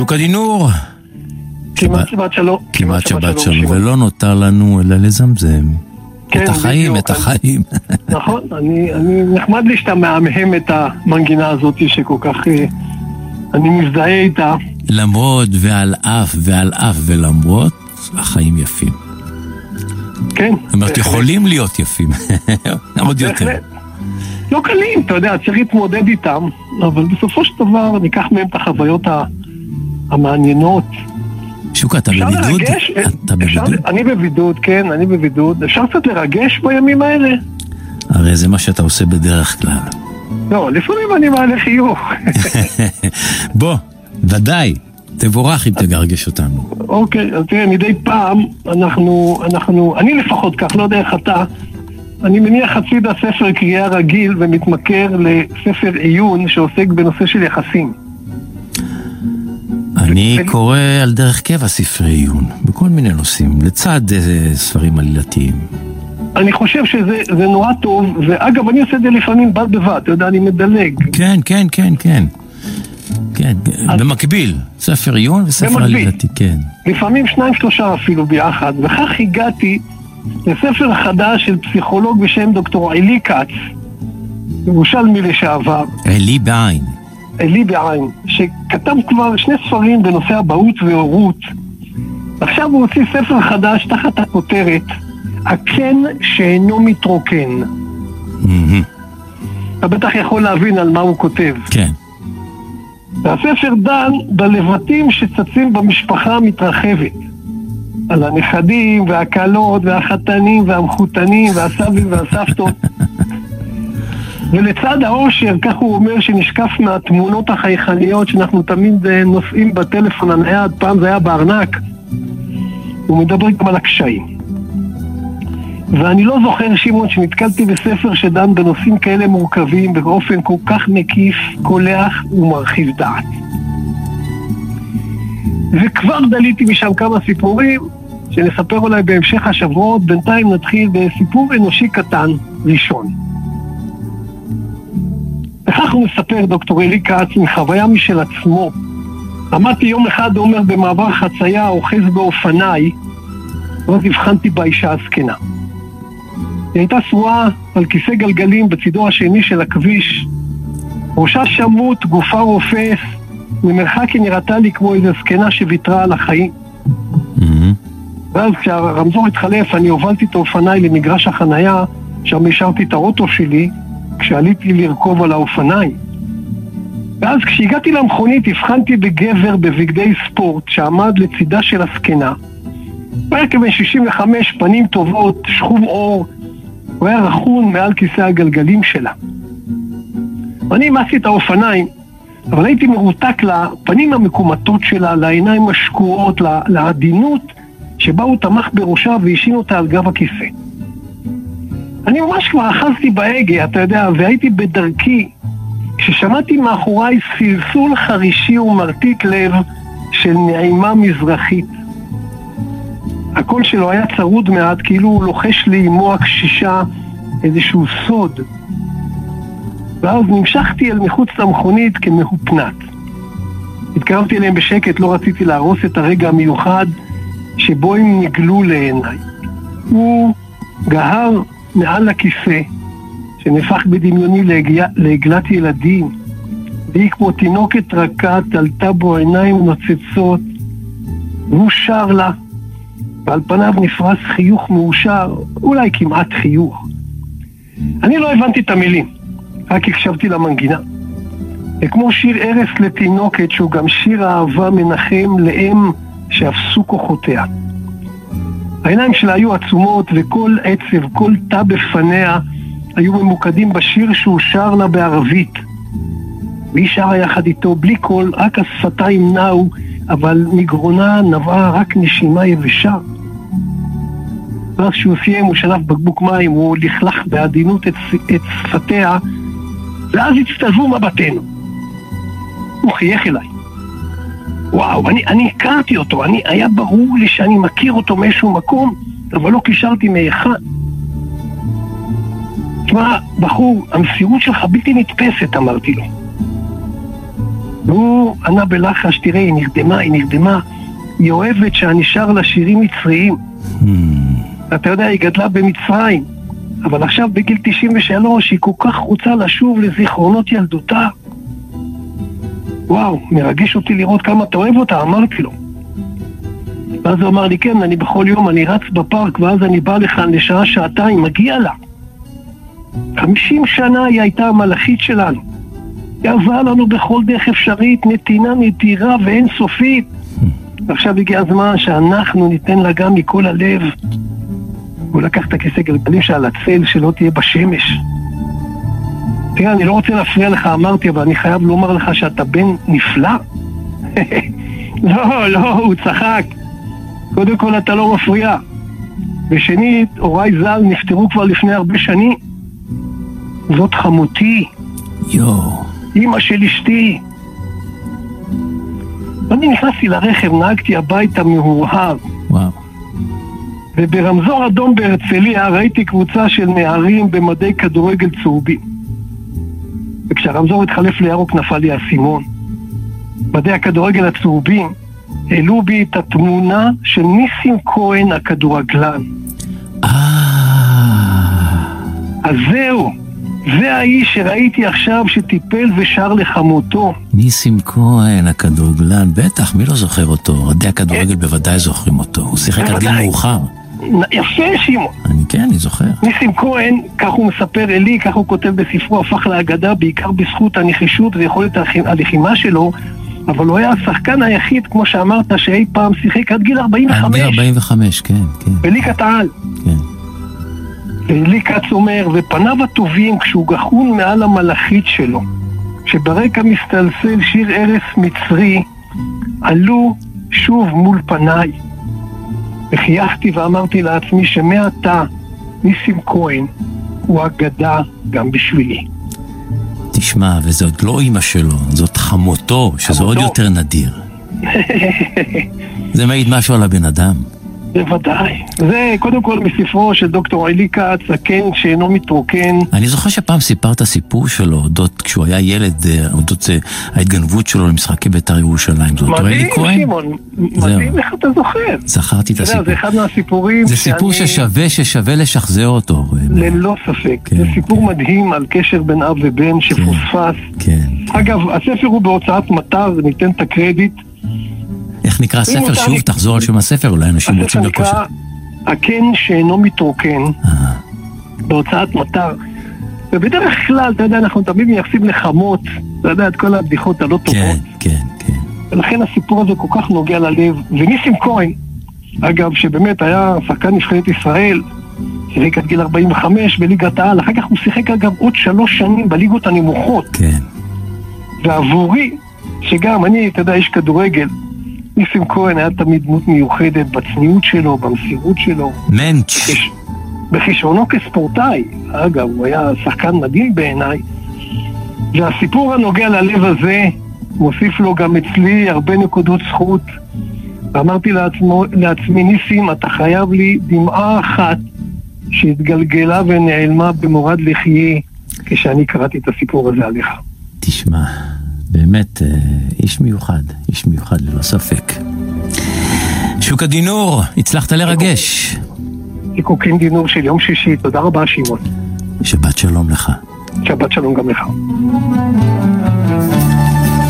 שוקה דינור. כמעט שבת שלום. כמעט שבת שלום, ולא נותר לנו אלא לזמזם. את החיים, את החיים. נכון, אני נחמד לי שאתה מהמהם את המנגינה הזאת שכל כך אני מזדהה איתה. למרות ועל אף ועל אף ולמרות, החיים יפים. כן. זאת אומרת, יכולים להיות יפים. עוד יותר. לא קלים, אתה יודע, צריך להתמודד איתם, אבל בסופו של דבר ניקח מהם את החוויות המעניינות. שוקה, אתה בבידוד? אתה בבידוד? אני בבידוד, כן, אני בבידוד. אפשר קצת לרגש בימים האלה? הרי זה מה שאתה עושה בדרך כלל. לא, לפעמים אני מעלה חיוך. בוא, ודאי, תבורך אם תגרגש אותנו. אוקיי, אז תראה, מדי פעם אני לפחות כך, לא יודע איך אתה, אני מניח הצידה ספר קריאה רגיל ומתמכר לספר עיון שעוסק בנושא של יחסים. אני קורא על דרך קבע ספרי עיון, בכל מיני נושאים, לצד ספרים עלילתיים. אני חושב שזה נורא טוב, ואגב, אני עושה את זה לפעמים בד בבד, אתה יודע, אני מדלג. כן, כן, כן, כן. כן, במקביל, ספר עיון וספר עלילתי, כן. לפעמים 2-3 אפילו ביחד, וכך הגעתי לספר חדש של פסיכולוג בשם דוקטור אלי כץ, ירושלמי לשעבר. אלי בעין, שכתב כבר 2 ספרים בנושא אבהות והורות. עכשיו הוא הוציא ספר חדש תחת הכותרת הקן שאינו מתרוקן. אתה בטח יכול להבין על מה הוא כותב. כן. והספר דן בלבטים שצצים במשפחה המתרחבת, על הנכדים והקלות והחתנים והמחותנים והסבים והסבתות. ולצד האושר, כך הוא אומר, שנשקף מהתמונות החייכניות שאנחנו תמיד נושאים בטלפון הנייד, פעם זה היה בארנק, הוא מדבר גם על הקשיים. ואני לא זוכר, שמעון, שנתקלתי בספר שדן בנושאים כאלה מורכבים באופן כל כך מקיף, קולח ומרחיב דעת. וכבר דליתי משם כמה סיפורים שנספר אולי בהמשך השבועות. בינתיים נתחיל בסיפור אנושי קטן ראשון. וכך הוא מספר דוקטור אלי כץ מחוויה משל עצמו. עמדתי יום אחד, אומר, במעבר חצייה, אוחז באופניי, ואז הבחנתי באישה הזקנה. היא הייתה שרועה על כיסא גלגלים בצידו השני של הכביש. ראשה שמות, גופה רופס, ממרחק היא נראתה לי כמו איזו זקנה שוויתרה על החיים. ואז כשהרמזור התחלף, אני הובלתי את האופניי למגרש החנייה, שם השארתי את האוטו שלי, כשעליתי לרכוב על האופניים. ואז כשהגעתי למכונית, הבחנתי בגבר בבגדי ספורט שעמד לצידה של הזקנה. הוא היה כבן 65, פנים טובות, שחום אור, הוא היה רכון מעל כיסא הגלגלים שלה. ואני אימצתי את האופניים, אבל הייתי מרותק לפנים המקומטות שלה, לעיניים השקועות, לעדינות שבה הוא תמך בראשה והשין אותה על גב הכיסא. אני ממש כבר אחזתי בהגה, אתה יודע, והייתי בדרכי, כששמעתי מאחוריי סלסול חרישי ומרטיט לב של נעימה מזרחית. הקול שלו היה צרוד מעט, כאילו הוא לוחש לאמו הקשישה איזשהו סוד. ואז נמשכתי אל מחוץ למכונית כמהופנת. התקרבתי אליהם בשקט, לא רציתי להרוס את הרגע המיוחד שבו הם נגלו לעיניי. הוא גהר מעל הכיסא, שנפח בדמיוני לעגלת ילדים, והיא כמו תינוקת רכה, תלתה בו עיניים נוצצות, והוא שר לה, ועל פניו נפרס חיוך מאושר, אולי כמעט חיוך. אני לא הבנתי את המילים, רק הקשבתי למנגינה. וכמו שיר ערש לתינוקת, שהוא גם שיר אהבה מנחם לאם שאפסו כוחותיה. העיניים שלה היו עצומות, וכל עצב, כל תא בפניה היו ממוקדים בשיר שהוא שר לה בערבית. והיא שרה יחד איתו בלי קול, רק השפתיים נעו, אבל מגרונה נבעה רק נשימה יבשה. ואז שהוא סיים, הוא שלף בקבוק מים, הוא לכלך בעדינות את שפתיה, ואז הצטלבו מבטנו. הוא חייך אליי. וואו, אני הכרתי אותו, היה ברור לי שאני מכיר אותו מאיזשהו מקום, אבל לא קישרתי מאחד. תשמע, בחור, המסירות שלך בלתי נתפסת, אמרתי לו. והוא ענה בלחש, תראה, היא נרדמה. היא אוהבת שאני שר לה שירים מצריים. אתה יודע, היא גדלה במצרים, אבל עכשיו בגיל 93 היא כל כך רוצה לשוב לזיכרונות ילדותה. וואו, מרגש אותי לראות כמה אתה אוהב אותה, אמרתי לו. ואז הוא אמר לי, כן, אני בכל יום, אני רץ בפארק, ואז אני בא לכאן לשעה, שעתיים, מגיע לה. 50 שנה היא הייתה המלאכית שלנו. היא עזרה לנו בכל דרך אפשרית, נתינה נדירה ואין סופית. ועכשיו הגיע הזמן שאנחנו ניתן לה גם מכל הלב. הוא לקח את הכיסא גלגלים שעל הצל שלא תהיה בשמש. תראה, אני לא רוצה להפריע לך, אמרתי, אבל אני חייב לומר לך שאתה בן נפלא. לא, הוא צחק. קודם כל אתה לא מפריע. ושנית, הוריי ז"ל נפטרו כבר לפני הרבה שנים. זאת חמותי. אמא של אשתי. אני נכנסתי לרכב, נהגתי הביתה מהורהר. וואו. וברמזור אדום בהרצליה ראיתי קבוצה של נערים במדי כדורגל צהובים. וכשהרמזור התחלף לירוק נפל לי האסימון. מדי הכדורגל הצהובים העלו בי את התמונה של ניסים כהן הכדורגלן. אז זהו, זה האיש שראיתי עכשיו שטיפל ושר לחמותו. ניסים כהן הכדורגלן, בטח, מי לא זוכר אותו? אוהדי הכדורגל בוודאי זוכרים אותו. הוא שיחק עד גיל מאוחר. יפה, שמעון. אני זוכר. ניסים כהן, כך הוא מספר לי, כך הוא כותב בספרו, הפך לאגדה בעיקר בזכות הנחישות ויכולת הלחימה שלו, אבל הוא היה השחקן היחיד, כמו שאמרת, שאי פעם שיחק עד גיל 45. עד גיל 45, כן. בליגת העל. כן. ולי כץ אומר, ופניו הטובים כשהוא גחון מעל המלאכית שלו, שברקע מסתלסל שיר ערש מצרי, עלו שוב מול פניי. וחייכתי ואמרתי לעצמי שמעתה ניסים כהן הוא אגדה גם בשבילי. תשמע, וזה עוד לא אמא שלו, זאת חמותו, שזה עוד יותר נדיר. זה מעיד משהו על הבן אדם. בוודאי. זה קודם כל מספרו של דוקטור אלי כץ, הקן שאינו מתרוקן. אני זוכר שפעם סיפרת סיפור שלו, אודות כשהוא היה ילד, אודות ההתגנבות שלו למשחקי בית"ר ירושלים. מדהים, שמעון. מדהים, איך אתה זוכר? זכרתי את הסיפור. זה אחד מהסיפורים זה סיפור ששווה לשחזר אותו. ללא ספק. זה סיפור מדהים על קשר בין אב ובן שפוספס. אגב, הספר הוא בהוצאת מטר, ניתן את הקרדיט. איך נקרא הספר? שוב, תחזור על שם הספר, אולי אנשים רוצים לרכוש. הספר נקרא הקן שאינו מתרוקן, בהוצאת מטר. ובדרך כלל, אתה יודע, אנחנו תמיד מייחסים לחמות, אתה יודע, את כל הבדיחות הלא טובות. כן. ולכן הסיפור הזה כל כך נוגע ללב. וניסים כהן, אגב, שבאמת היה שחקן נבחרת ישראל, שיחק עד גיל 45 בליגת העל, אחר כך הוא שיחק אגב עוד 3 שנים בליגות הנמוכות. כן. ועבורי, שגם אני, אתה יודע, איש כדורגל, ניסים כהן היה תמיד דמות מיוחדת בצניעות שלו, במסירות שלו. מנץ'. בכישרונו כספורטאי. אגב, הוא היה שחקן מדהים בעיניי. והסיפור הנוגע ללב הזה מוסיף לו גם אצלי הרבה נקודות זכות. ואמרתי לעצמי, ניסים, אתה חייב לי דמעה אחת שהתגלגלה ונעלמה במורד לחיה כשאני קראתי את הסיפור הזה עליך. תשמע, באמת איש מיוחד ללא ספק. שוק הדינור, הצלחת לרגש. שיקוקים דינור של יום שישי, תודה רבה שמעון. שבת שלום לך. שבת שלום גם לך.